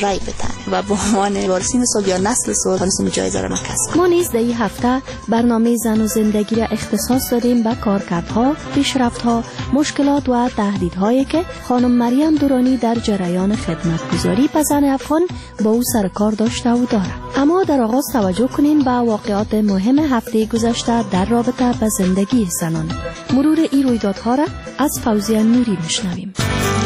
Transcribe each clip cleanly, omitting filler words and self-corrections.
رای بدن و به عنوان وارثین صلح یا نسل صلح تونستیم جایزه را کسب. ما نیز در این هفته برنامه زن و زندگی را اختصاص دادیم به کارکردها، پیشرفت‌ها، مشکلات و تهدیدهایی که خانم مریم درانی در جریان خدمتگزاری به زن افغان با او سر کار داشته و دارد. اما در آغاز توجه کنیم به واقعات مهم هفته گذشته در رابطه با زندگی زنان. مرور این رویدادها را از فوزیه نوری میشنویم.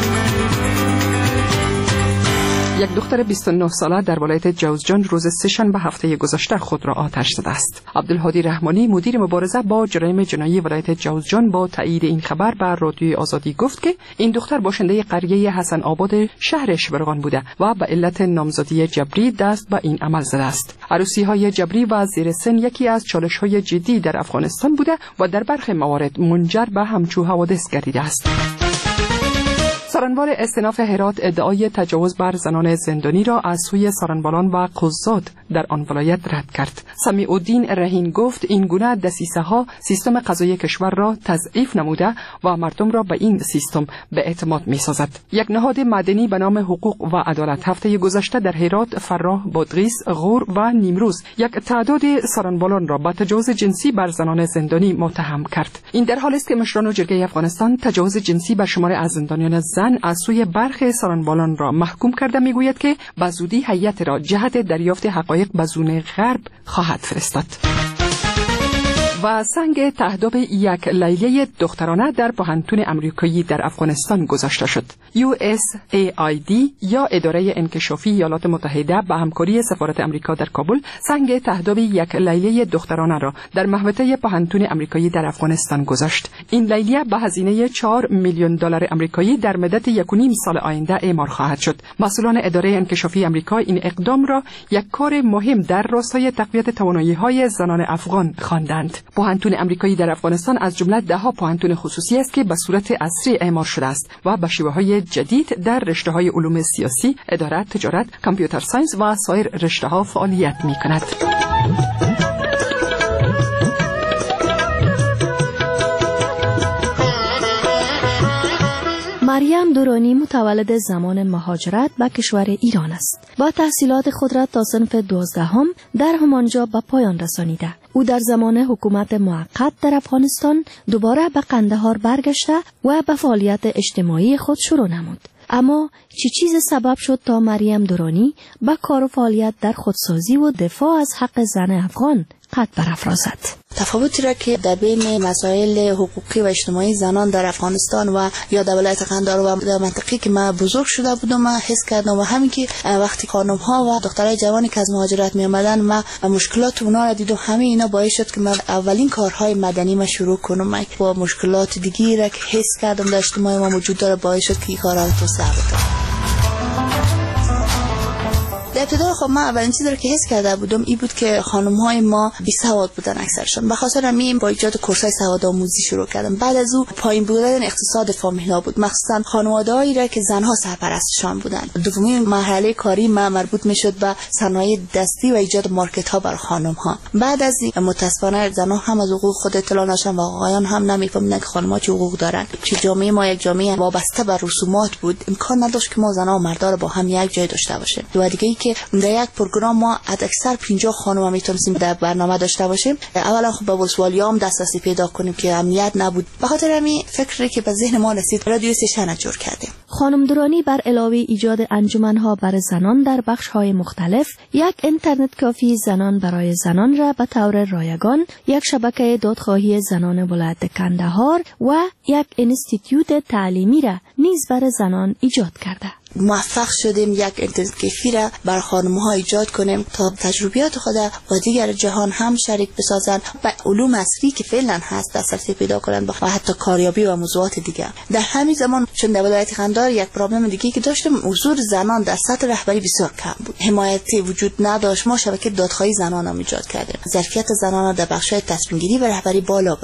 یک دختر 29 ساله در ولایت جوزجان روز سه‌شنبه هفته گذشته خود را آتش زده است. عبدالهادی رحمانی مدیر مبارزه با جرایم جنایی ولایت جوزجان با تایید این خبر به رادیوی آزادی گفت که این دختر باشنده قریه حسن آباد شهر شبرغان بوده و به علت نامزدی جبری دست به این عمل زده است. عروسی‌های جبری و زیر سن یکی از چالش‌های جدی در افغانستان بوده و در برخی موارد منجر به همچو حوادث گردیده است. سرانوار استیناف هرات ادعای تجاوز بر زنان زندانی را از سوی سرانبالان و قضات در آن ولایت رد کرد. سمیع الدین رهین گفت این گونه دسیسه ها سیستم قضایی کشور را تضعیف نموده و مردم را به این سیستم به اعتماد می سازد. یک نهاد مدنی به نام حقوق و عدالت هفته گذشته در هرات، فراه، بادغیس، غور و نیمروز یک تعداد سرانبالان را به تجاوز جنسی بر زنان زندانی متهم کرد. این در حالی است که مشران جرگه افغانستان تجاوز جنسی بر شمار از زندانیان زن از سوی برخی سرانبالان را محکوم کرده میگوید که به زودی هیئت را جهت دریافت حقایق به زون غرب خواهد فرستاد. و سنگ تهداب یک لیلیه دخترانه در پوهنتون امریکایی در افغانستان گذاشته شد. USAID یا اداره انکشافی ایالات متحده به همکاری سفارت امریکا در کابل سنگ تهداب یک لیلیه دخترانه را در محوطه پوهنتون امریکایی در افغانستان گذاشت. این لیلیه به هزینه 4 میلیون دلار آمریکایی در مدت 1.5 سال آینده اعمار خواهد شد. مسئولان اداره انکشافی امریکا این اقدام را یک کار مهم در راستای تقویت توانایی‌های زنان افغان خواندند. پوهنتون امریکایی در افغانستان از جمله 10 پوهنتون خصوصی است که به صورت عصری اعمار شده است و به شیوه‌های جدید در رشته‌های علوم سیاسی، اداره، تجارت، کامپیوتر ساینس و سایر رشته‌ها فعالیت می‌کند. مریم درانی متولد زمان مهاجرت به کشور ایران است. با تحصیلات خود را تا صنف 12 در همانجا به پایان رسانیده. او در زمان حکومت موقت در افغانستان دوباره به قندهار برگشته و به فعالیت اجتماعی خود شروع نمود. اما چه چیز سبب شد تا مریم درانی به کار و فعالیت در خودسازی و دفاع از حق زن افغان قد برافرازد؟ تفاوتی را که در بین مسائل حقوقی و اجتماعی زنان در افغانستان و یا در ولایت قندهار و در منطقه‌ای که من بزرگ شده بودم من حس کردم و همین که وقتی خانم‌ها و دخترای جوانی که از مهاجرت می آمدن من مشکلات اونا را دیدم، همه اینا باعث شد که من اولین کارهای مدنی ما شروع کنم. من با مشکلات دیگی را که حس کردم در اجتماع ما موجود داره باعث شد که این کارا رو توسعه بدم. در ابتدا خب من اولین چیزی که حس کرده بودم این بود که خانم‌های ما بی‌سواد بودن اکثرشون. به خاطر همین با ایجاد کورس‌های سوادآموزی شروع کردم. بعد از او پایین بودن اقتصاد فامیلا بود، مخصوصا خانواده‌هایی را که زنها سرپرستشان بودند. دومین مرحله کاری ما مربوط می‌شد به صنایع دستی و ایجاد مارکت‌ها برای خانم‌ها. بعد از این متأسفانه زنها هم از حقوق خود اطلاع نداشتن و آقایان هم نمی‌فهمیدن که خانم‌ها چه حقوق دارن. چه جامعه ما یک جامعه وابسته به رسومات بود، امکان نداشت که ما زنها و مردها رو با هم یک جای داشته باشیم. و دیگه ای که در یک پروگرام ما حداکثر 50 خانم میتونستیم در برنامه داشته باشیم. اولا خب به ولسوالی‌ها هم دسترسی پیدا کنیم که امنیت نبود. به خاطر همین فکری که به ذهن ما رسید رادیو سشن جور کردیم. خانم درانی بر علاوه ایجاد انجمن‌ها برای زنان در بخش‌های مختلف، یک اینترنت کافی زنان برای زنان را به طور رایگان، یک شبکه دادخواهی زنان ولایت قندهار و یک اینستیتوت تعلیمی را نیز برای زنان ایجاد کرده. موفق شدیم یک اینترنت کافی را بر خانم‌ها ایجاد کنیم تا تجربیات خود با دیگر جهان هم شریک بسازند و علوم عصری که فعلا هست دسترسی پیدا کنند و حتی کاریابی و موضوعات دیگر. در همین زمان چون در ولایت قندهار یک پرابلم دیگه که داشتیم، حضور زنان در سطح رهبری بسیار کم بود، حمایتی وجود نداشت. ما شبکه دادخواهی زنان را ایجاد کردیم، ظرفیت زنان را در بخش‌های تصمیم‌گیری و رهبری بالا ببریم.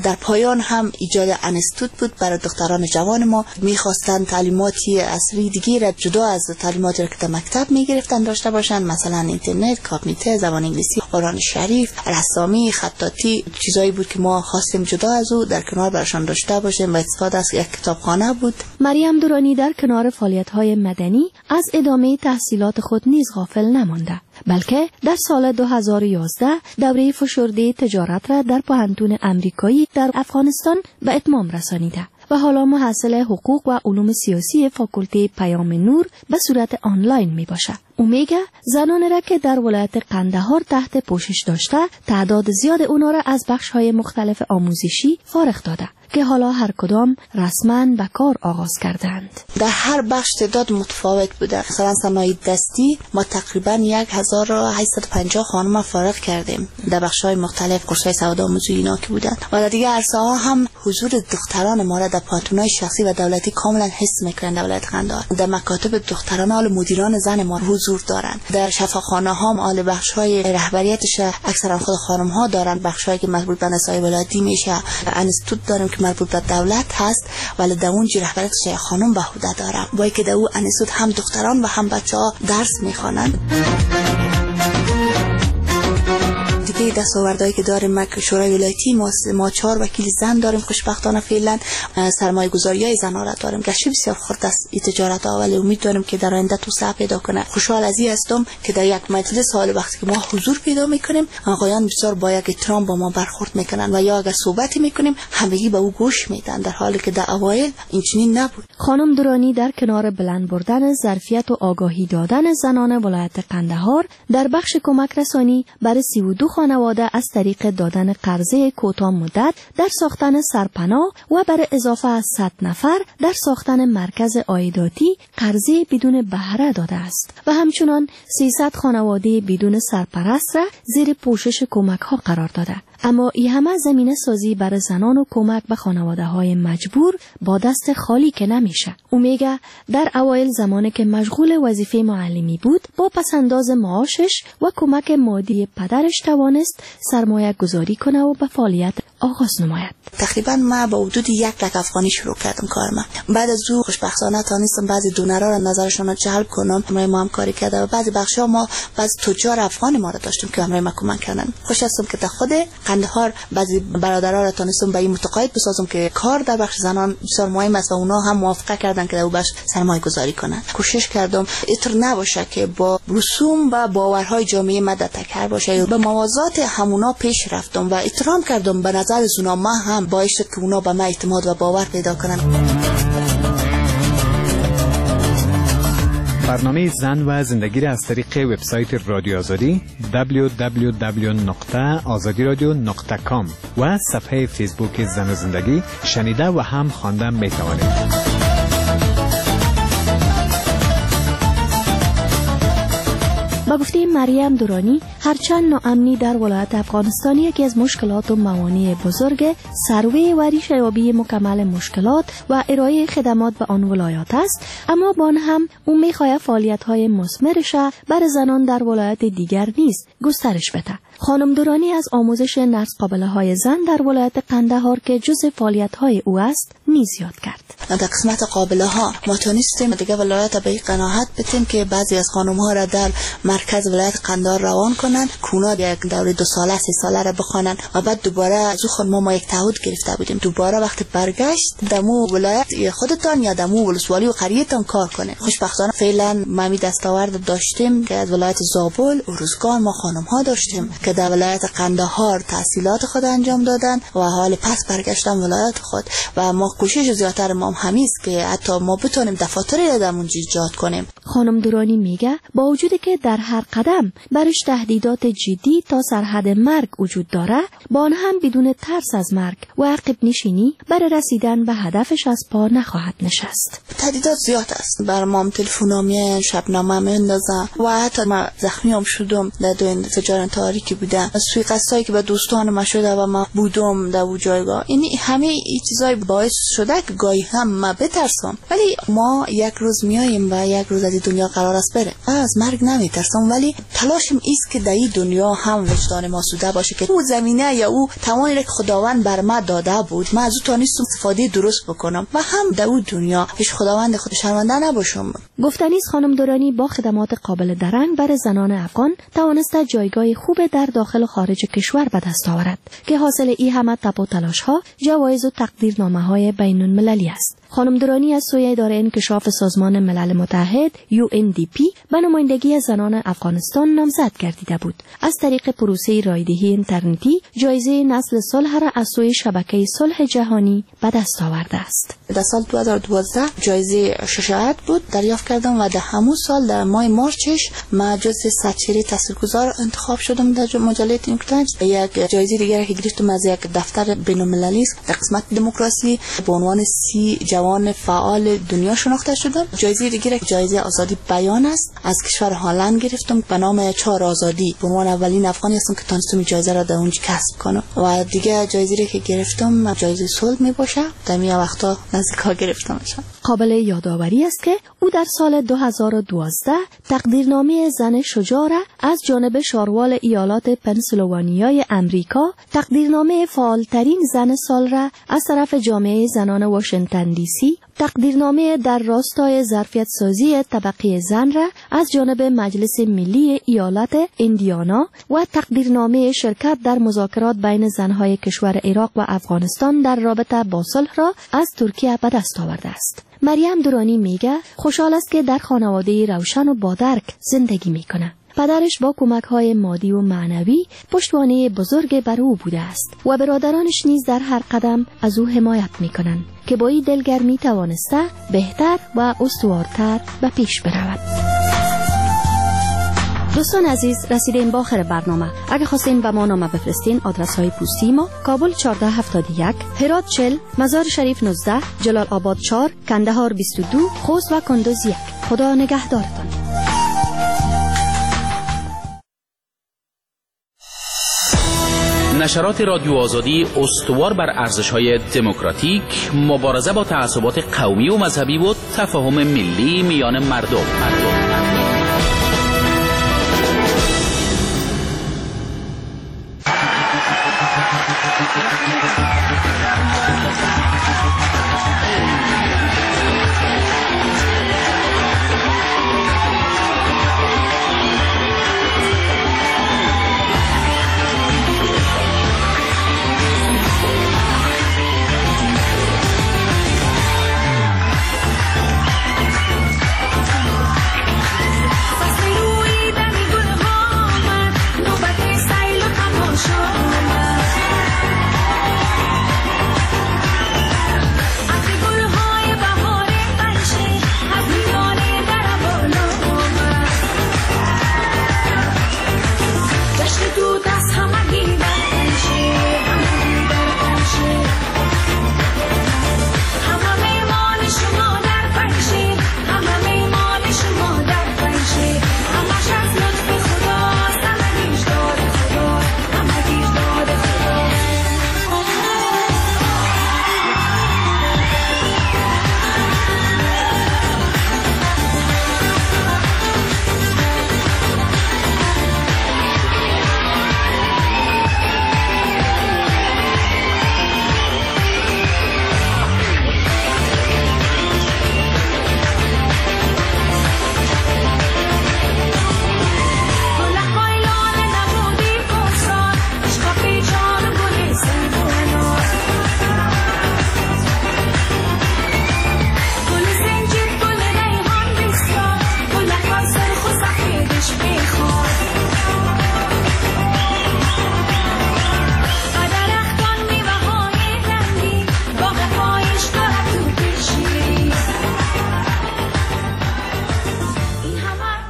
در پایان هم ایجاد انستیتوت بود برای دختران جوان ما. میخواستن تعلیماتی اصلی دیگه را جدا از تعلیماتی را که در مکتب میگرفتن داشته باشن، مثلا اینترنت، کامپیوتر، زبان انگلیسی، قرآن شریف، رسامی، خطاطی، چیزایی بود که ما خواستیم جدا از او در کنار براشان داشته باشیم و استفاده از یک کتابخانه بود. مریم درانی در کنار فعالیت‌های مدنی از ادامه تحصیلات خود نیز غافل نمانده، بلکه در سال 2011 دوره فشرده تجارت را در پوهنتون امریکایی در افغانستان به اتمام رسانیده و حالا محصل حقوق و علوم سیاسی فاکولته پیام نور به صورت آنلاین می باشد. او میگه زنانی را که در ولایت قندهار تحت پوشش داشته، تعداد زیاد اونا را از بخش‌های مختلف آموزشی فارغ داده که حالا هر کدام رسما به کار آغاز کردند. در هر بخش تعداد متفاوت بوده. مثلا صنایع دستی ما تقریبا 1850 خانم فارغ کردیم در بخش‌های مختلف، کورس‌های سوادآموزی اینا که بودن. و در دیگه عرصه‌ها هم حضور دختران ما را در پانتون‌های شخصی و دولتی کاملا حس می‌کنند. در ولایت قندهار در مکاتب دختران حال مدیران زن ما حضور دارند. در شفاخانه‌ها هم حال بخش‌های رهبریتش اکثرا خود خانم‌ها دارند. بخش‌هایی که مربوط به نسای ولایتی میشه، انستیتوت داریم که مربوط به دولت هست ولی در اون رهبریتش خانم به عهده داره. با که در اون انستیتوت هم دختران و هم بچه‌ها درس می‌خوانند. دیگه دستاوردهایی که داریم شورای ولایتی ما 4 وکیل زن داریم. خوشبختانه فعلا سرمایه‌گذاری‌های زن‌ها را داریم. گشت بسیار خرد است این تجارت ها، ولی امید داریم که در آینده توسعه پیدا کنه. خوشحال از این هستم که در یک مجلس سال وقتی که ما حضور پیدا می‌کنیم، آقایان بسیار با یک احترام با ما برخورد می‌کنن و یا اگر صحبتی می‌کنیم همگی به او گوش میدن، در حالی که در اوایل این چنین نبود. خانم درانی در کنار بلند بردن ظرفیت و آگاهی دادن زنان ولایت قندهار در بخش کمک رسانی برای 32 خانواده از طریق دادن قرضه کوتاه مدت در ساختن سرپناه و برای اضافه از 100 نفر در ساختن مرکز عایداتی قرضه بدون بهره داده است و همچنان 300 خانواده بدون سرپرست را زیر پوشش کمک ها قرار داده. اما این همه زمینه سازی برای زنان و کمک به خانواده های مجبور با دست خالی که نمیشه. او میگه در اوایل زمانی که مشغول وظیفه معلمی بود، با پسنداز معاشش و کمک مادی پدرش توانست سرمایه گذاری کنه و به فعالیت آغاز نماید. تقریبا ما با حدود 1 لک افغانی شروع کردم کار ما. بعد از او خوشبختانه تانستم بعضی دونرها را نظرشون را جلب کنم، همراه ما همکاری کرده و بعضی بخشا ما بعضی تجار افغان ما را داشتیم که همراه ما کمک کردن. خوش هستم که در خود قندهار بعضی برادرها را تانستم به این متقاعد بسازم که کار در بخش زنان بسیار مهم است و اونا هم موافقه کردن که در اون بخش سرمایه گذاری کنن. کوشش کردم اینطور نباشه که با رسوم و باورهای جامعه مدد تکر باشه. به موازات همونا پیش رفتم و احترام کردم به نظر اونا، ما هم باعث شد که اونا به ما اعتماد و باور پیدا کنن. برنامه زن و زندگی را از طریق وبسایت رادیو آزادی www.azadiradio.com و صفحه فیسبوک زن و زندگی شنیده و هم خواندن می‌توانید. با گفته مریم درانی، هرچند ناامنی در ولایت افغانستان یکی از مشکلات و موانع بزرگ سروی و ریشه‌یابی مکمل مشکلات و ارائه خدمات به آن ولایات است، اما با آن هم او می‌خواهد فعالیت‌های مثمرش برای زنان در ولایت دیگر نیز گسترش بده. خانم درانی از آموزش نرس قابله‌های زن در ولایت قندهار که جزء فعالیت‌های او است نیز یاد کرد. در قسمت قابله‌ها ما تونستیم دیگه ولایت به این قناعت بدیم که بعضی از خانم‌ها را در مرکز ولایت قندهار روان کنن، کونا یک دوره 2 ساله 3 ساله را بخوانن و بعد دوباره از ما یک تعهد گرفته بودیم دوباره وقتی برگشت دمو ولایت خودتان یا دمو ولسوالی و قریه‌تان کار کنه. خوشبختانه فعلا ما می دستاورد داشتیم که از ولایت زابل و روزگان ما خانم‌ها داشتیم که در ولایت قندهار تحصیلات خود انجام دادن و حال پس برگشتن ولایت خود و ما کوشش زیادتر ما همیست که حتی ما بتونیم دفاتری در اونجا ایجاد کنیم. خانم درانی میگه با وجودی که در هر قدم برش تهدیدات جدی تا سرحد مرگ وجود داره، با آن هم بدون ترس از مرگ و عقب نشینی برای رسیدن به هدفش از پا نخواهد نشست. تهدیدات زیاد است. بر ما تلفن میان، شبنامه میندازن و حتی ما زخمی هم شدم در دو تجارت تاریکی بودن. سوی قصایی که به دوستان ما شده و ما بودم در اون جایگاه. این همه این چیزای باعث شده که گاهی هم ما بترسم، ولی ما یک روز میاییم و یک روز از این دنیا قرار است بره. از مرگ نمیترسم، ولی تلاشم ایست که در این دنیا هم وجدان ما سوده باشه که او زمینه یا او توانی که خداوند بر ما داده بود ما از او تانستم استفاده درست بکنم و هم در اون دنیا پیش خداوند خود شرمنده نباشم. گفتنی است خانم درانی با خدمات قابل درنگ برای زنان افغان توانسته جایگاه خوب در داخل و خارج کشور به دست آورد که حاصل این همه تب و تلاش ها، جوایز و تقدیرنامه های بین المللی است. خانم درانی از سوی اداره انکشاف سازمان ملل متحد UNDP به نمایندگی زنان افغانستان نامزد گردیده بود. از طریق پروسه رایدهی اینترنتی جایزه نسل صلح را از سوی شبکه صلح جهانی به دست آورده است. در سال 2012 جایزه شجاعت بود دریافت کردم و در همون سال در ماه مارچش ما جزو سرچهره تاثیرگذار انتخاب شدم در مجله نیویورک تایمز. یک جایزه دیگر که گرفتم از یک دفتر بین‌المللی در قسمت دموکراسی به عنوان 30 جوان فعال دنیا شناخته شدم. جایزه دیگر جایزه آزادی بیان است از کشور هلند گرفتم به نام 4 آزادی. به عنوان اولین افغانی هستم که تونستم جایزه را در اونجا کسب کنم. و دیگه جایزه که گرفتم جایزه صلح می باشه. در می وقتا نزدیکا گرفتمش. قابل یادآوری است که او در سال 2012 تقدیرنامه زن شجاع را از جانب شاروال ایالات پنسیلوانیای امریکا، تقدیرنامه فعالترین زن سال را از طرف جامعه زنان واشنگتن دی سی، تقدیرنامه در راستای ظرفیت سازی طبقه زن را از جانب مجلس ملی ایالت ایندیانا و تقدیرنامه شرکت در مذاکرات بین زنهای کشور عراق و افغانستان در رابطه با صلح را از ترکیه به دست آورده است. مریم درانی میگه خوشحال است که در خانواده روشن و با درک زندگی میکنه. پدرش با کمک‌های مادی و معنوی پشتوانه بزرگ بر او بوده است و برادرانش نیز در هر قدم از او حمایت می‌کنند که با این دلگرمی توانسته بهتر و استوارتر به پیش برود. دوستان عزیز، رسیدیم به آخر برنامه. اگه خواستین به ما نامه بفرستین، آدرس های پستی ما: کابل 1471، هرات 40، مزار شریف 19، جلال آباد 4، کندهار 22، خوست و کندوز 1. خدا نگهدارتان. نشرات رادیو آزادی استوار بر ارزش‌های دموکراتیک، مبارزه با تعصبات قومی و مذهبی و تفاهم ملی میان مردم. میخوام